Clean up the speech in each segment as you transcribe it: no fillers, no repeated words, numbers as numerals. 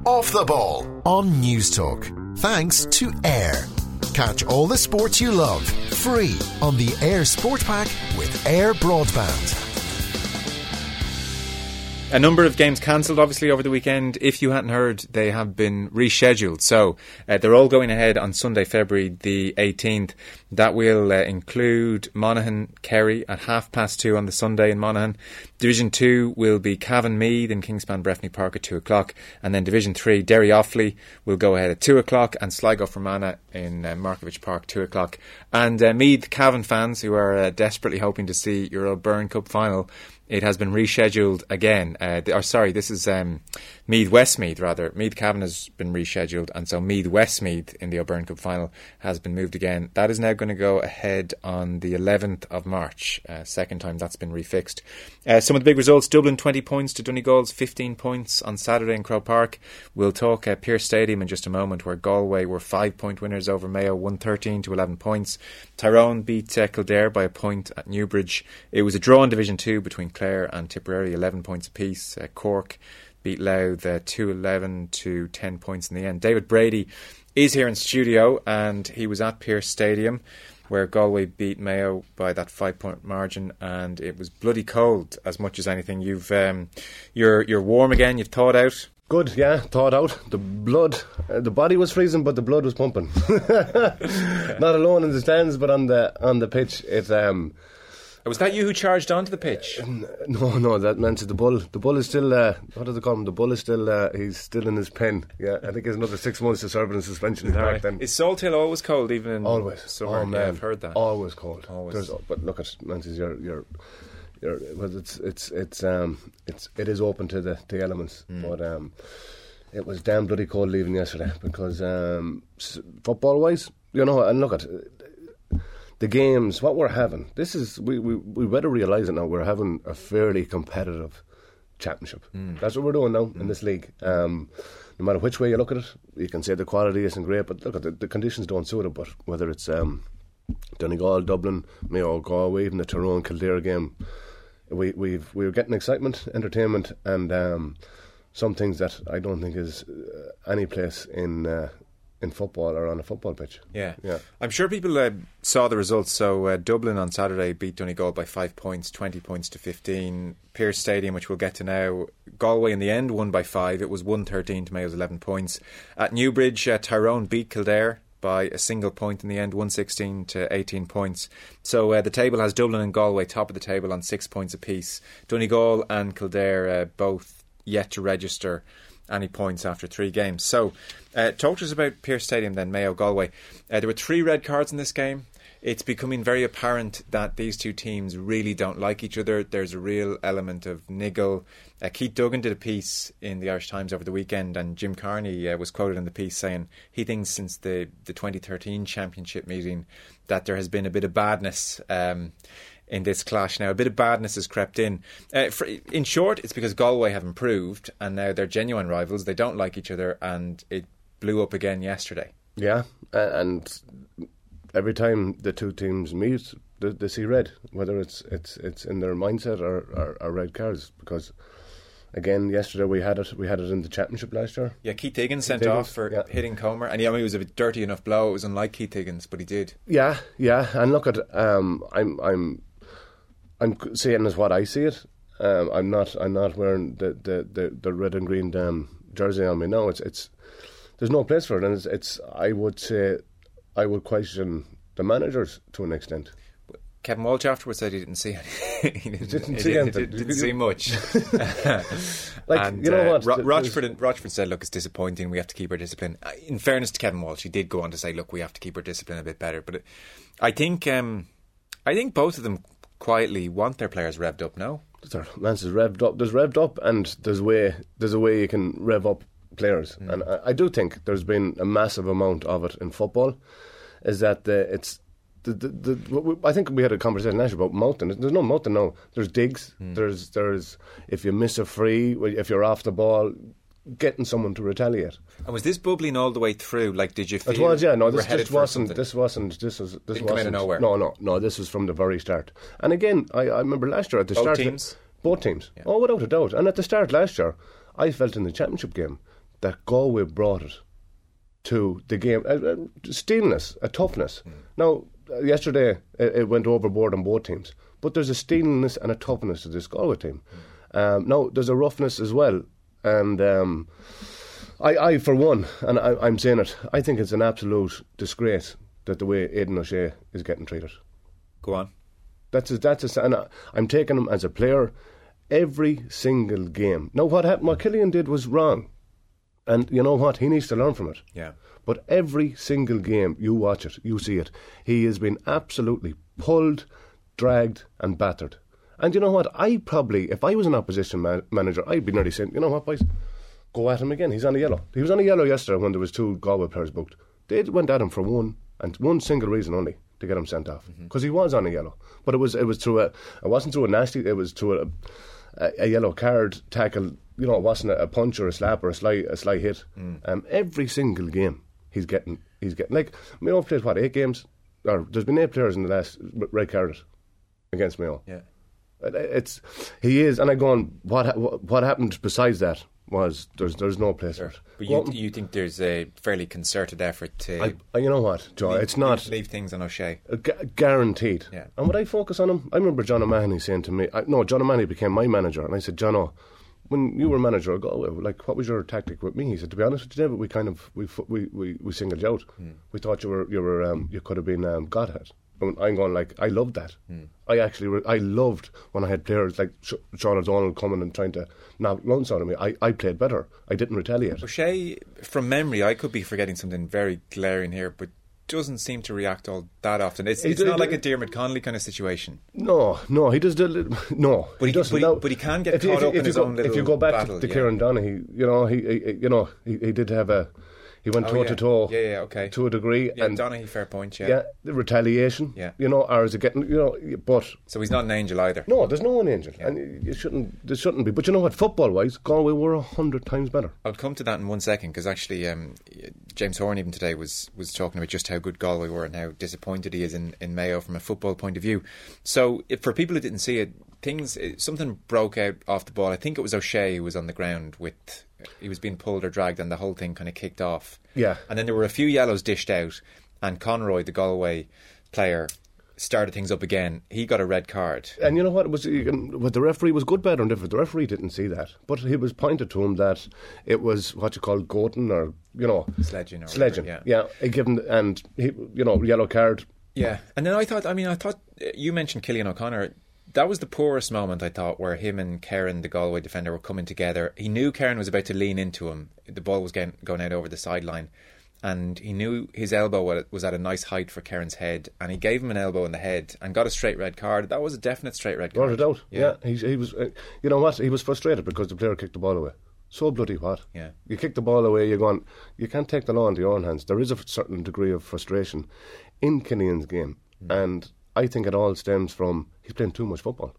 Off the Ball on News Talk. Thanks to Air. Catch all the sports you love free on the Air Sport Pack with Air Broadband. A number of games cancelled, obviously, over the weekend. If you hadn't heard, they have been rescheduled. So they're all going ahead on Sunday, February the 18th. That will include Monaghan Kerry at 2:30 on the Sunday in Monaghan. Division 2 will be Cavan Meath in Kingspan Breffni Park at 2 o'clock. And then Division 3, Derry Offaly will go ahead at 2 o'clock. And Sligo Fermanagh in Markievicz Park, 2 o'clock. And Meath Cavan fans who are desperately hoping to see your O'Byrne Cup final, it has been rescheduled again. This is Meath Westmeath, rather. Meath Cavan has been rescheduled, and so Meath Westmeath in the O'Byrne Cup final has been moved again. That is now going to go ahead on the 11th of March. Second time that's been refixed. Some of the big results: Dublin 20 points to Donegal's 15 points on Saturday in Croke Park. We'll talk Pearse Stadium in just a moment, where Galway were 5-point winners over Mayo, 113 to 11 points. Tyrone beat Kildare by a point at Newbridge. It was a draw in Division 2 between Clare and Tipperary, 11 points apiece. Cork beat Louth 2-11 to 10 points in the end. David Brady is here in studio, and he was at Pearse Stadium where Galway beat Mayo by that 5-point margin, and it was bloody cold as much as anything. You're warm again, you've thawed out. Good, yeah, thawed out. The body was freezing, but the blood was pumping. Not alone in the stands, but on the pitch. Was that you who charged onto the pitch? No, that meant the bull. The bull is still, what do they call him? The bull is still, he's still in his pen. Yeah, I think he has another 6 months to serve in suspension. Right. Then. Is Salt Hill always cold, even in always summer? Oh man, yeah, I've heard that. Always cold. Always. But look at Menzies, it is open to the elements, but it was damn bloody cold leaving yesterday because football wise, and look at the games, what we're having. This is we better realise it now. We're having a fairly competitive championship. That's what we're doing now in this league. No matter which way you look at it, you can say the quality isn't great, but look at the conditions don't suit it. But whether it's Donegal, Dublin, Mayo, Galway, even the Tyrone Kildare game, we're getting excitement, entertainment, and some things that I don't think is any place in football or on a football pitch. Yeah. I'm sure people saw the results. So Dublin on Saturday beat Donegal by 5 points, 20 points to 15. Pearse Stadium, which we'll get to now, Galway in the end won by 5. It was 113 to Mayo's 11 points. At Newbridge, Tyrone beat Kildare by a single point in the end, 116 to 18 points. So the table has Dublin and Galway top of the table on 6 points apiece. Donegal and Kildare both yet to register any points after 3 games. So talk to us about Pearse Stadium then, Mayo Galway. There were 3 red cards in this game. It's becoming very apparent that these two teams really don't like each other. There's a real element of niggle. Keith Duggan did a piece in the Irish Times over the weekend, and Jim Carney was quoted in the piece saying he thinks since the 2013 championship meeting that there has been a bit of badness in this clash now. A bit of badness has crept in. In short, it's because Galway have improved and now they're genuine rivals. They don't like each other, and it blew up again yesterday. Yeah, and every time the two teams meet, they see red, whether it's in their mindset or red cards. Because again, yesterday we had it in the championship last year. Yeah, Keith Higgins sent off for hitting Comer, and it was a dirty enough blow. It was unlike Keith Higgins, but he did. Yeah, and look at I'm saying as what I see it. I'm not wearing the red and green jersey on me. No, it's there's no place for it, and it's I would say I would question the managers to an extent. Kevin Walsh afterwards said he didn't see anything. he didn't see much. You know what? Rochford said, look, it's disappointing, we have to keep our discipline. In fairness to Kevin Walsh, he did go on to say, look, we have to keep our discipline a bit better. But I think both of them quietly want their players revved up now. There's revved up. There's revved up, and there's a way you can rev up players. And I do think there's been a massive amount of it in football. Is that I think we had a conversation last year about mouthing. There's no mouthing now. There's digs. There's if you miss a free, if you're off the ball, getting someone to retaliate. And was this bubbling all the way through? Like, did you feel it was? Yeah, no, this wasn't didn't come out of nowhere. No, this was from the very start. And again, I remember last year at the start, teams, both teams, without a doubt. And at the start last year, I felt in the championship game that Galway brought it to the game. Steeliness, a toughness. Now, yesterday it went overboard on both teams, but there's a steeliness and a toughness to this Galway team. Now, there's a roughness as well, and I for one, and I'm saying it, I think it's an absolute disgrace that the way Aidan O'Shea is getting treated. Go on. And I'm taking him as a player every single game. Now, what happened? What Killian did was wrong, and you know what? He needs to learn from it. Yeah. But every single game, you watch it, you see it. He has been absolutely pulled, dragged, and battered. And you know what? I probably, if I was an opposition manager, I'd be nearly saying, you know what, boys, go at him again. He's on a yellow. He was on a yellow yesterday when there was 2 Galway players booked. They went at him for one single reason only, to get him sent off, because he was on a yellow. But it was through it wasn't through a nasty. It was through a yellow card tackle. You know, it wasn't a punch or a slap or a sly hit. Every single game he's getting like Mayo played 8 games, or there's been 8 players in the last red carded against Mayo. Yeah. He is, and I go on. What happened besides that was there's no place for it. But you think there's a fairly concerted effort to? You know what, Joe? It's not leave things on O'Shea. Guaranteed. Yeah. And would I focus on him? I remember John O'Mahony saying to me, John O'Mahony became my manager, and I said, John, when you were manager of Galway, like, what was your tactic with me? He said, to be honest with you, David, we kind of we singled you out. We thought you could have been Godhead. And I'm going like, I loved that. I loved when I had players like Sean O'Donnell coming and trying to knock lunch out of me. I played better. I didn't retaliate. O'Shea, from memory, I could be forgetting something very glaring here, but doesn't seem to react all that often. It's not like a Diarmuid Connolly kind of situation. No, he does. No, but he doesn't. But he can get caught up in his own little. If you go back battle, to Kieran Donaghy, he did have he went toe to toe. Yeah, okay. To a degree. Yeah, and Donaghy, fair point. Yeah, the retaliation. Yeah, or is it getting? But so he's not an angel either. No, there's no one angel, and there shouldn't be. But you know what? Football-wise, Galway were 100 times better. I'll come to that in 1 second, because actually, James Horan even today was talking about just how good Galway were and how disappointed he is in Mayo from a football point of view. So, for people who didn't see it, something broke out off the ball. I think it was O'Shea who was on the ground with. He was being pulled or dragged, and the whole thing kind of kicked off. Yeah. And then there were a few yellows dished out, and Conroy, the Galway player, started things up again. He got a red card. And you know what? The referee was good, bad, or indifferent. The referee didn't see that, but he was pointed to him that it was what you call goating, or sledging. Whatever, yeah. Given, and he, yellow card. Yeah. And then I thought you mentioned Killian O'Connor. That was the poorest moment, I thought, where him and Karen, the Galway defender, were coming together. He knew Karen was about to lean into him. The ball was going out over the sideline, and he knew his elbow was at a nice height for Karen's head, and he gave him an elbow in the head and got a straight red card. That was a definite straight red card. Brought it out. Yeah. He was. You know what? He was frustrated because the player kicked the ball away. So bloody what? Yeah. You kick the ball away, you can't take the law into your own hands. There is a certain degree of frustration in Killian's game, and I think it all stems from he's playing too much football.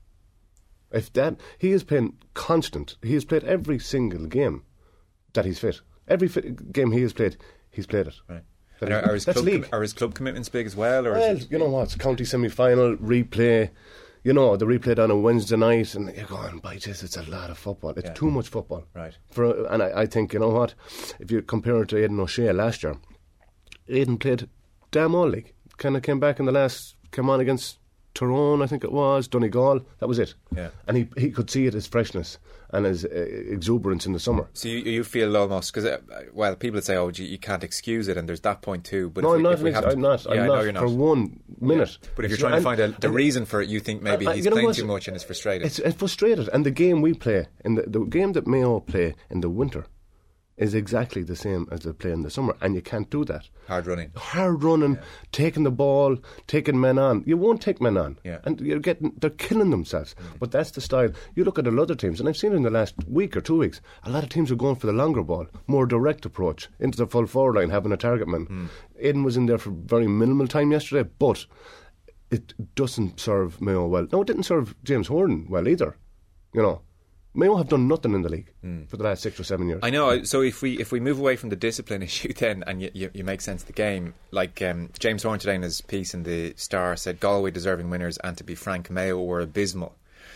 He is playing constant. He has played every single game that he's fit. Every game he has played it. Right. Are his club commitments big as well? You know what? It's county semi-final, replay. The replay on a Wednesday night, and you're going, by this, it's a lot of football. It's too much football. Right. And I think, you know what? If you compare it to Aidan O'Shea last year, Aidan played damn all league. Kind of came back in the last, came on against Tyrone, I think it was, Donegal, that was it. Yeah. And he could see it, his freshness and his exuberance in the summer. So you feel almost, because, people would say, you can't excuse it, and there's that point too. But no, I'm not for 1 minute. Yeah. But if you're trying to find the reason for it, you think maybe he's playing too much and is frustrated. It's frustrated. And the game we play, in the game that Mayo play in the winter, is exactly the same as they play in the summer, and you can't do that. Hard running, taking the ball, taking men on. You won't take men on, and they're killing themselves. But that's the style. You look at a lot of teams, and I've seen it in the last week or 2 weeks. A lot of teams are going for the longer ball, more direct approach into the full forward line, having a target man. Aidan was in there for very minimal time yesterday, but it doesn't serve Mayo well. No, it didn't serve James Horan well either. Mayo have done nothing in the league for the last 6 or 7 years. I know. So if we move away from the discipline issue then, and you make sense of the game, like James Horan today in his piece in the Star said, Galway deserving winners, and to be frank, Mayo were abysmal.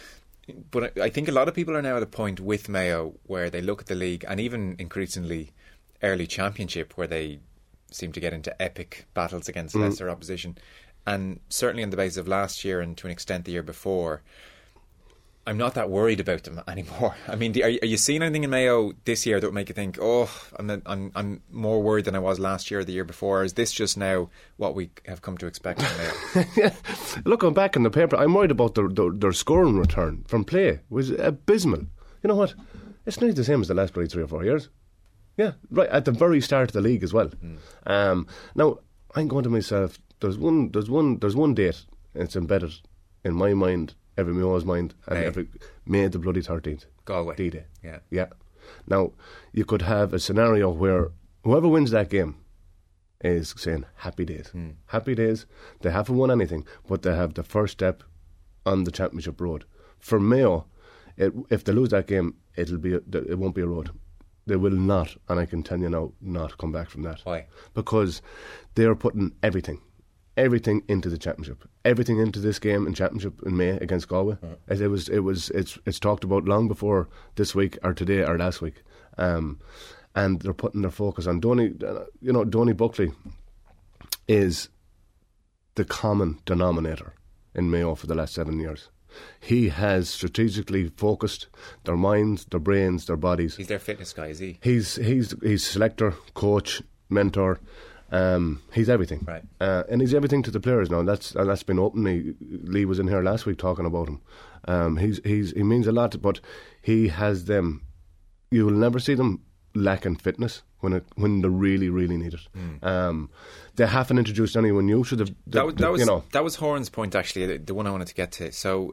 But I think a lot of people are now at a point with Mayo where they look at the league, and even increasingly early championship, where they seem to get into epic battles against lesser opposition. And certainly on the basis of last year and to an extent the year before, I'm not that worried about them anymore. I mean, are you seeing anything in Mayo this year that would make you think, oh, I'm more worried than I was last year or the year before? Or is this just now what we have come to expect from Mayo? Look, I'm back in the paper. I'm worried about their scoring return from play. It was abysmal. You know what? It's nearly the same as the last 3 or 4 years. Yeah, right at the very start of the league as well. Now, I'm going to myself, there's one date, and it's embedded in my mind, every Mayo's mind, and May the bloody 13th. Galway. D-Day. Yeah. Now, you could have a scenario where whoever wins that game is saying happy days. Happy days. They haven't won anything, but they have the first step on the championship road. For Mayo, if they lose that game, it won't be a road. They will not, and I can tell you now, not come back from that. Why? Because they are putting everything into the championship, everything into this game in championship in May against Galway. It's talked about long before this week or today or last week, and they're putting their focus on Donny Buckley is the common denominator in Mayo for the last 7 years. He has strategically focused their minds, their brains, their bodies. He's their fitness guy, is he? He's selector, coach, mentor. He's everything, right? And he's everything to the players now. And that's been openly. Lee was in here last week talking about him. He means a lot, but he has them. You will never see them lacking fitness when they really, really need it. They haven't introduced anyone new. So that was Horan's point, actually, the one I wanted to get to. So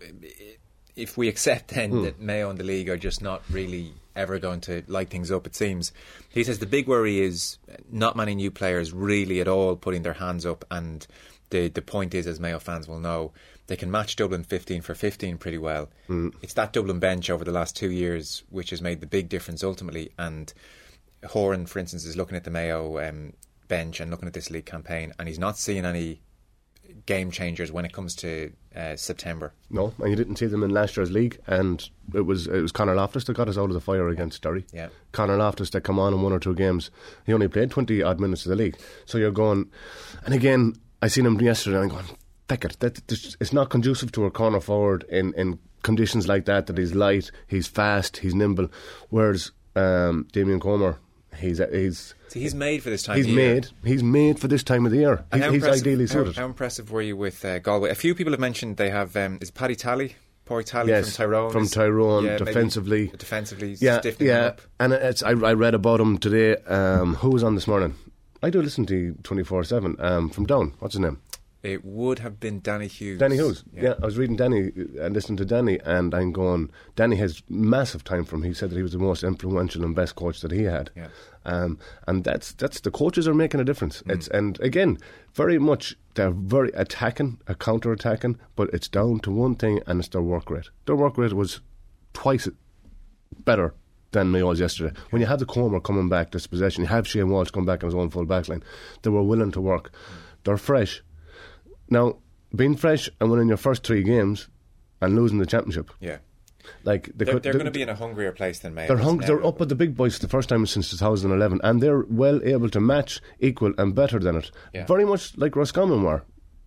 if we accept then that Mayo and the league are just not really ever going to light things up, it seems, he says the big worry is not many new players really at all putting their hands up, and the point is, as Mayo fans will know, they can match Dublin 15 for 15 pretty well. It's that Dublin bench over the last 2 years which has made the big difference ultimately, and Horan, for instance, is looking at the Mayo bench and looking at this league campaign, and he's not seeing any game changers when it comes to September. No, and you didn't see them in last year's league, and it was Conor Loftus that got us out of the fire against Derry. Yeah. Conor Loftus that come on in 1 or 2 games. He only played 20 odd minutes of the league. So you're going, and again, I seen him yesterday and I'm going, feck it, it's not conducive to a corner forward in conditions like that he's light, he's fast, he's nimble, whereas Damien Comer, he's made for this time of year. He's made for this time of the year. He's ideally suited. How impressive were you with Galway? A few people have mentioned they have is Paddy Talley, Pori Talley, yes, from Tyrone. From Tyrone, defensively. Stiffening him up. And I read about him today. Who was on this morning? I do listen to 24/7. From Down, what's his name? It would have been Danny Hughes. Danny Hughes, yeah. I was reading Danny and listening to Danny, and I'm going, Danny has massive time from him. He said that he was the most influential and best coach that he had. Yeah. And that's the coaches are making a difference. And again, very much, they're very attacking, counter-attacking, but it's down to one thing, and it's their work rate. Their work rate was twice better than Mayo's yesterday. When you had the Comer coming back this possession, you have Shane Walsh come back on his own full back line, they were willing to work. They're fresh. Now, being fresh and winning your first 3 games and losing the championship. Yeah. Like they're going to be in a hungrier place than Mayo. They're up at the big boys for the first time since 2011, and they're well able to match, equal and better than it. Yeah. Very much like Roscommon were.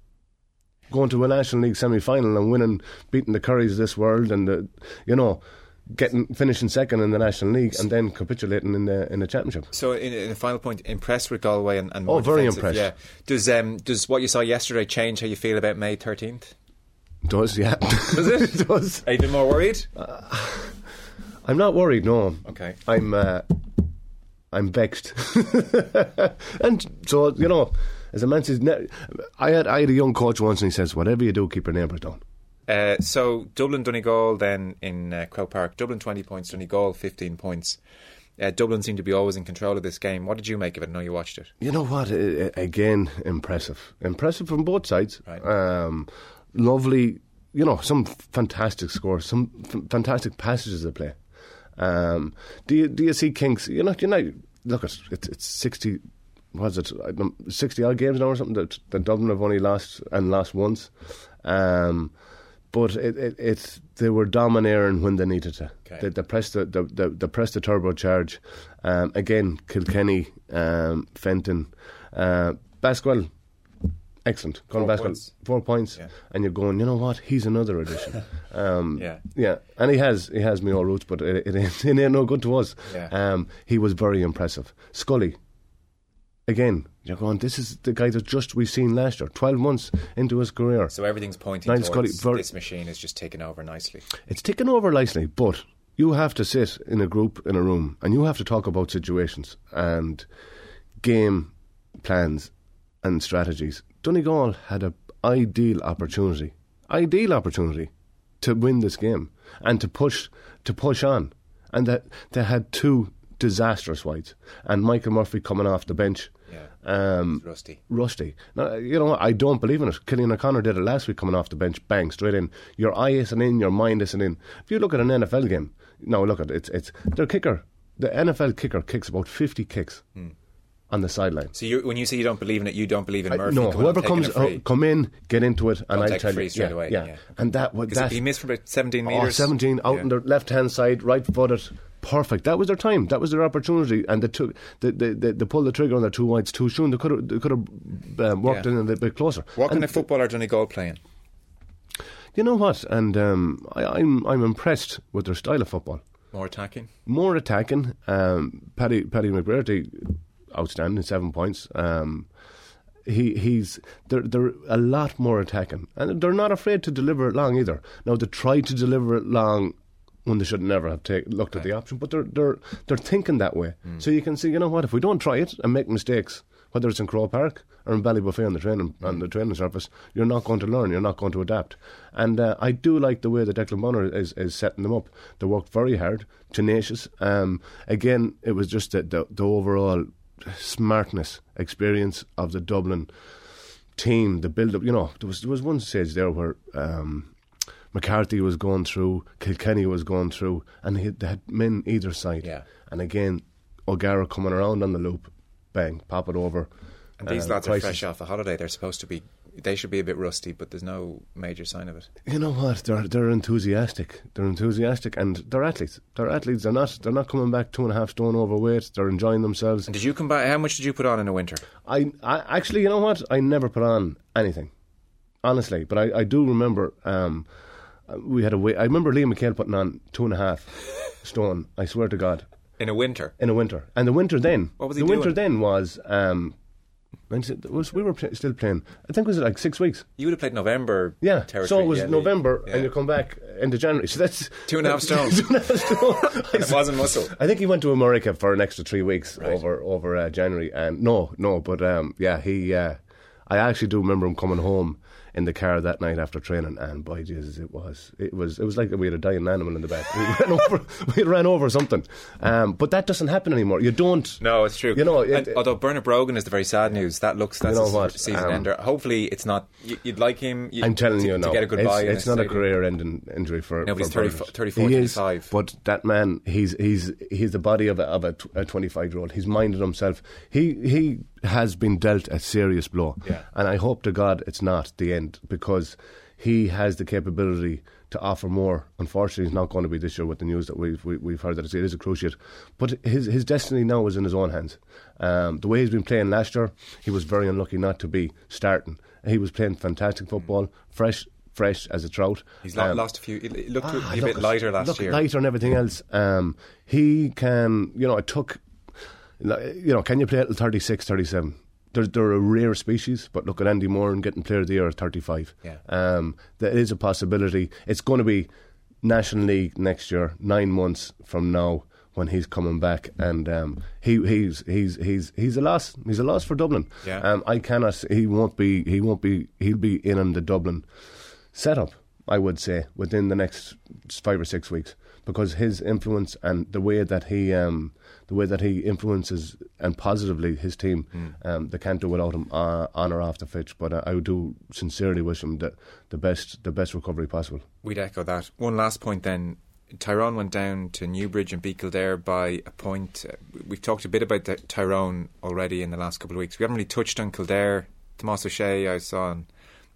Going to a National League semi-final and winning, beating the Currys of this world, and finishing second in the National League and then capitulating in the championship. So in the final point, impressed with Galway and more very impressed. Yeah. Does what you saw yesterday change how you feel about May 13th? Does, yeah. Does it? It does. Are you a bit more worried? I'm not worried, no. Okay. I'm vexed. And so, as a man says, I had a young coach once, and he says, whatever you do, keep your neighbours down. So Dublin Donegal then in Croke Park. Dublin 20 points, Donegal 15 points. Dublin seemed to be always in control of this game. What did you make of it? I know you watched it. You know what? Again, impressive from both sides. Right. Lovely, some fantastic scores, some fantastic passages of play. Do you see kinks? Look, it's 60. Was it 60 odd games now or something that Dublin have only lost once. but they were domineering when they needed to. Okay. They pressed the turbocharge. Again, Kilkenny, Fenton, Basquel, excellent. 4 points, Yeah. and you're going, you know what? He's another addition. Yeah, and he has me all roots, but it ain't no good to us. Yeah. He was very impressive. Scully, again, you're going, this is the guy that we've seen last year, 12 months into his career. So everything's pointing Niall towards Scully, this machine is just taking over nicely. It's taken over nicely, but you have to sit in a group in a room and you have to talk about situations and game plans and strategies. Donegal had an ideal opportunity to win this game and to push on, and that they had two disastrous wides and Michael Murphy coming off the bench. Rusty. Now, you know what? I don't believe in it. Killian O'Connor did it last week, coming off the bench, bang, straight in. Your eye isn't in, your mind isn't in. If you look at an NFL game, no, look at it. It's their kicker. The NFL kicker kicks about 50 kicks on the sideline. So when you say you don't believe in it, you don't believe in Murphy? No, whoever comes, come in, get into it, and I'll I tell you straight away. Yeah. And that he missed for about 17 metres. 17 out on the left hand side, right footed. Perfect. That was their time. That was their opportunity, and they pulled the trigger on their two wides too soon. They could have worked in a little bit closer. What kind of football are Donegal playing? You know what? And I'm impressed with their style of football. More attacking. Paddy McBrearty, outstanding, 7 points. They're a lot more attacking, and they're not afraid to deliver it long either. Now they try to deliver it long when they should never have looked at the option, but they're thinking that way. So you can see, you know what, if we don't try it and make mistakes, whether it's in Crow Park or in Ballybuffet on the training surface, you're not going to learn, you're not going to adapt. And I do like the way that Declan Bonner is setting them up. They worked very hard, tenacious. Again, it was just the overall smartness, experience of the Dublin team, the build-up. You know, there was one stage there where McCarthy was going through, Kilkenny was going through, and they had men either side. Yeah. And again, O'Gara coming around on the loop, bang, pop it over. And these lads are fresh off a holiday. They should be a bit rusty, but there's no major sign of it. You know what? They're enthusiastic. They're enthusiastic, and they're athletes. They're not coming back 2.5 stone overweight. They're enjoying themselves. And did you come back? How much did you put on in a winter? I actually, you know what? I never put on anything, honestly. But I do remember. We had I remember Liam McHale putting on 2.5 stone. I swear to God. In a winter. And the winter then. What was he doing? doing? The winter then was. We were still playing. I think it was like 6 weeks. You would have played November. Yeah. Territory. So it was November, and you come back into January. So that's 2.5 stones. 2.5 stone. It wasn't muscle. I think he went to America for an extra 3 weeks right. over January. And he. I actually do remember him coming home in the car that night after training, and by Jesus, it was like we had a dying animal in the back. We ran over something, but that doesn't happen anymore. You don't. No, it's true. You know, although Bernard Brogan is the very sad news. That's you know a season ender. Hopefully, it's not. You'd like him. I'm telling you, to get a goodbye. It's not a career-ending injury for. No, he's 34, 35. But that man, he's the body of a 25-year-old. He's minded himself. He has been dealt a serious blow, and I hope to God it's not the end, because he has the capability to offer more. Unfortunately, he's not going to be this year with the news that we've heard that it is a cruciate. But his destiny now is in his own hands. The way he's been playing last year, he was very unlucky not to be starting. He was playing fantastic football, fresh as a trout. He's lost a few. It looked a bit lighter last year. Lighter and everything else. He can, it took. Can you play at 36, 37? They're a rare species, but look at Andy Moore and getting Player of the Year at 35. Yeah. There is a possibility. It's going to be National League next year, 9 months from now, when he's coming back, and he's a loss. He's a loss for Dublin. Yeah. I cannot. He won't be. He'll be in on the Dublin setup, I would say, within the next 5 or 6 weeks, because his influence and the way that he influences and positively his team, they can't do without him on or off the pitch. But I do sincerely wish him the best recovery possible. We'd echo that. One last point then. Tyrone went down to Newbridge and beat Kildare by a point. We've talked a bit about Tyrone already in the last couple of weeks. We haven't really touched on Kildare. Tomás O'Shea, I saw on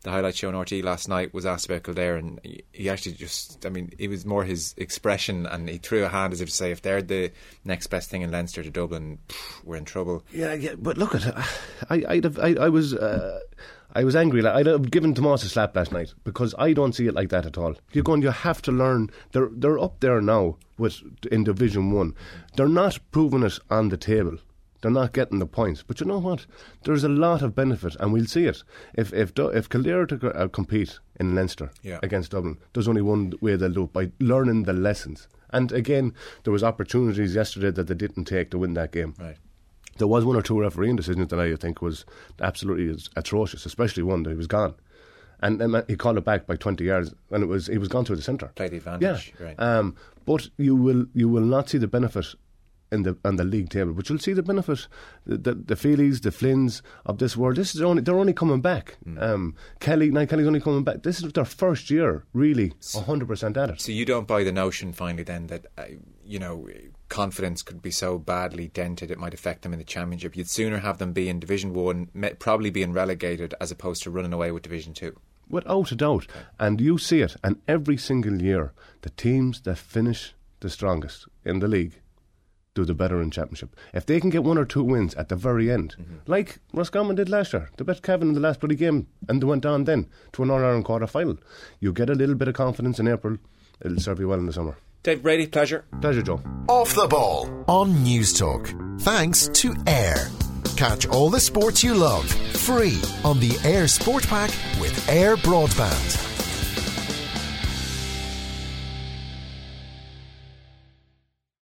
the highlight show on RTE last night was asked about Kildare, and he actually just, I mean, it was more his expression, and he threw a hand as if to say, if they're the next best thing in Leinster to Dublin, we're in trouble. Yeah, but look at I was angry. I'd have given Tomas a slap last night because I don't see it like that at all. You have to learn. They're up there now in Division 1. They're not proving it on the table. They're not getting the points. But you know what? There's a lot of benefit, and we'll see it. If Kildare to compete in Leinster against Dublin, there's only one way they'll do it, by learning the lessons. And again, there was opportunities yesterday that they didn't take to win that game. Right. There was one or two refereeing decisions that I think was absolutely atrocious, especially one that he was gone. And he called it back by 20 yards, and he was gone through the centre. Play the advantage, yeah. Right. But you will not see the benefit on the league table, but you'll see the benefit, the Feelies, the Flynns of this world. They're only coming back. Kelly's only coming back. This is their first year, really, 100% at it. So you don't buy the notion, finally, then, that confidence could be so badly dented it might affect them in the Championship. You'd sooner have them be in Division 1, probably being relegated, as opposed to running away with Division 2. Without a doubt. And you see it, and every single year, the teams that finish the strongest in the league do the better in Championship. If they can get 1 or 2 wins at the very end, like Roscommon did last year, they bet Cavan in the last bloody game, and they went on then to an All-Ireland quarter-final. You get a little bit of confidence in April, it'll serve you well in the summer. Dave Brady, pleasure. Pleasure, Joe. Off the Ball on News Talk. Thanks to Air. Catch all the sports you love free on the Air Sport Pack with Air Broadband.